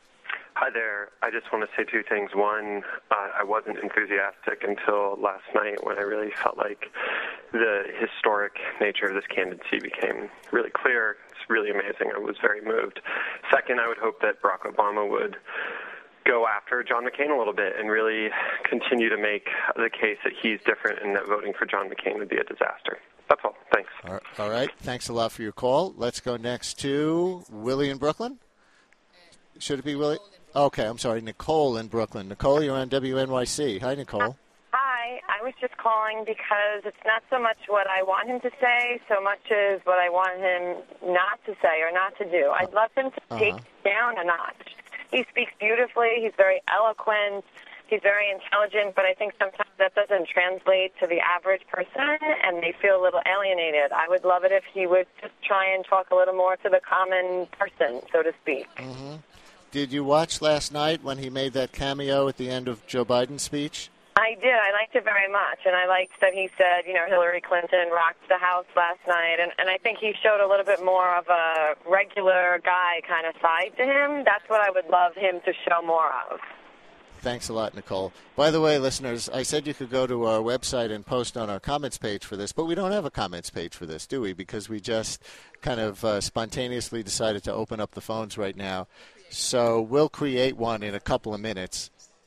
Hi there. I just want to say two things. One, uh, I wasn't enthusiastic until last night when I really felt like the historic nature of this candidacy became really clear. It's really amazing. I was very moved. Second, I would hope that Barack Obama would go after John McCain a little bit and really continue to make the case that he's different and that voting for John McCain would be a disaster. That's all. Thanks. All right. Thanks a lot for your call. Let's go next to Willie in Brooklyn. Should it be Willie? Okay, I'm sorry. Nicole in Brooklyn. Nicole, you're on W N Y C. Hi, Nicole. Hi. I was just calling because it's not so much what I want him to say, so much as what I want him not to say or not to do. I'd love him to uh-huh. take down a notch. He speaks beautifully. He's very eloquent. he's very intelligent, but I think sometimes that doesn't translate to the average person, and they feel a little alienated. I would love it if he would just try and talk a little more to the common person, so to speak. Mm-hmm. Did you watch last night when he made that cameo at the end of Joe Biden's speech? I did. I liked it very much, and I liked that he said, you know, Hillary Clinton rocked the House last night, and, and I think he showed a little bit more of a regular guy kind of side to him. That's what I would love him to show more of. Thanks a lot, Nicole. By the way, listeners, I said you could go to our website and post on our comments page for this, but we don't have a comments page for this, do we? Because we just kind of uh, spontaneously decided to open up the phones right now. So we'll create one in a couple of minutes,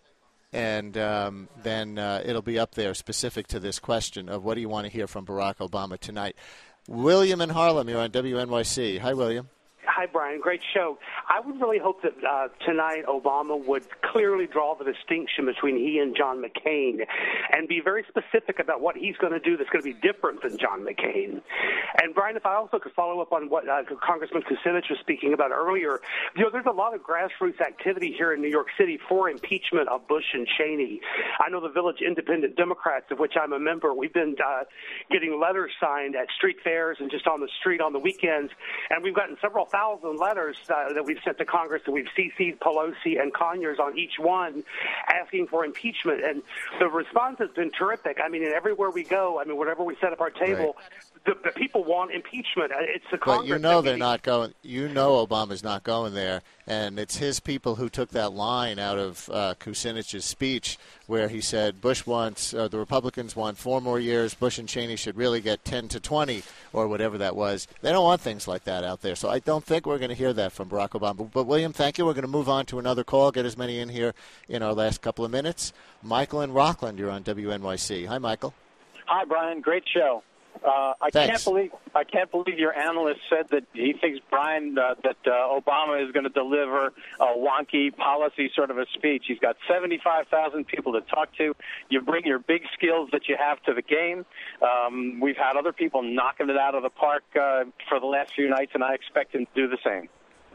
and um, then uh, it'll be up there specific to this question of what do you want to hear from Barack Obama tonight. William in Harlem, you're on W N Y C. Hi, William. Hi, Brian. Great show. I would really hope that uh, tonight Obama would clearly draw the distinction between he and John McCain and be very specific about what he's going to do that's going to be different than John McCain. And, Brian, if I also could follow up on what uh, Congressman Kucinich was speaking about earlier, you know, there's a lot of grassroots activity here in New York City for impeachment of Bush and Cheney. I know the Village Independent Democrats, of which I'm a member, we've been uh, getting letters signed at street fairs and just on the street on the weekends, and we've gotten several thousand letters uh, that we've sent to Congress, and we've C C'd Pelosi and Conyers on each one asking for impeachment. And the response has been terrific. I mean, and everywhere we go, I mean, wherever we set up our table, right. the, the people want impeachment. It's the Congress. But you know they're not going. You know Obama's not going there, and it's his people who took that line out of uh, Kucinich's speech where he said Bush wants, uh, the Republicans want four more years. Bush and Cheney should really get ten to twenty or whatever that was. They don't want things like that out there. So I don't think we're going to hear that from Barack Obama. But, William, thank you. We're going to move on to another call, get as many in here in our last couple of minutes. Michael in Rockland, you're on W N Y C. Hi, Michael. Hi, Brian. Great show. Uh, I Thanks. can't believe I can't believe your analyst said that he thinks Brian uh, that uh, Obama is going to deliver a wonky policy sort of a speech. He's got seventy-five thousand people to talk to. You bring your big skills that you have to the game. Um, we've had other people knocking it out of the park uh, for the last few nights, and I expect him to do the same.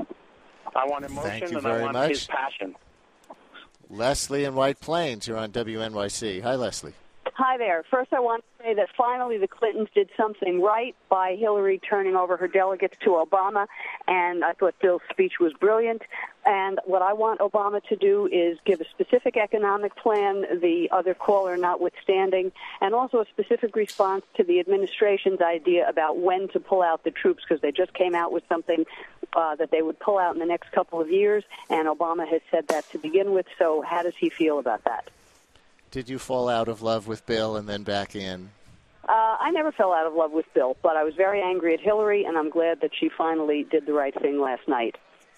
I want emotion and I want much. his passion. Leslie in White Plains, you're on W N Y C. Hi, Leslie. Hi there. First, I want to say that finally the Clintons did something right by Hillary turning over her delegates to Obama, and I thought Bill's speech was brilliant. And what I want Obama to do is give a specific economic plan, the other caller notwithstanding, and also a specific response to the administration's idea about when to pull out the troops, because they just came out with something uh, that they would pull out in the next couple of years, and Obama has said that to begin with. So how does he feel about that? Did you fall out of love with Bill and then back in? Uh, I never fell out of love with Bill, but I was very angry at Hillary, and I'm glad that she finally did the right thing last night.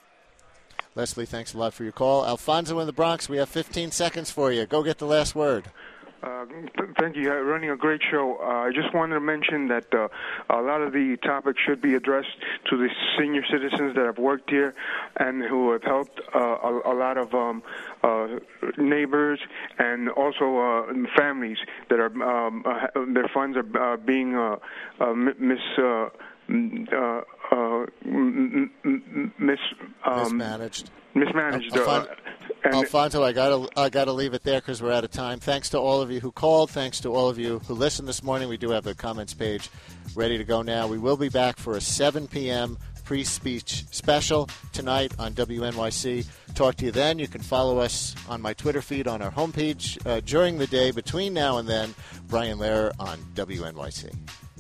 Leslie, thanks a lot for your call. Alfonso in the Bronx, we have fifteen seconds for you. Go get the last word. Uh, th- thank you. You're running a great show. Uh, I just wanted to mention that uh, a lot of the topics should be addressed to the senior citizens that have worked here and who have helped uh, a, a lot of um, uh, neighbors and also uh, families that are um, uh, their funds are uh, being uh, uh, mis. Uh, Uh, uh, mis, um, mismanaged. Mismanaged. Alfon- uh, and Alfonso, I gotta, I gotta leave it there because we're out of time. Thanks to all of you who called. Thanks to all of you who listened this morning. We do have the comments page ready to go now. We will be back for a seven p.m. pre-speech special tonight on W N Y C. Talk to you then. You can follow us on my Twitter feed on our homepage uh, during the day. Between now and then, Brian Lehrer on W N Y C.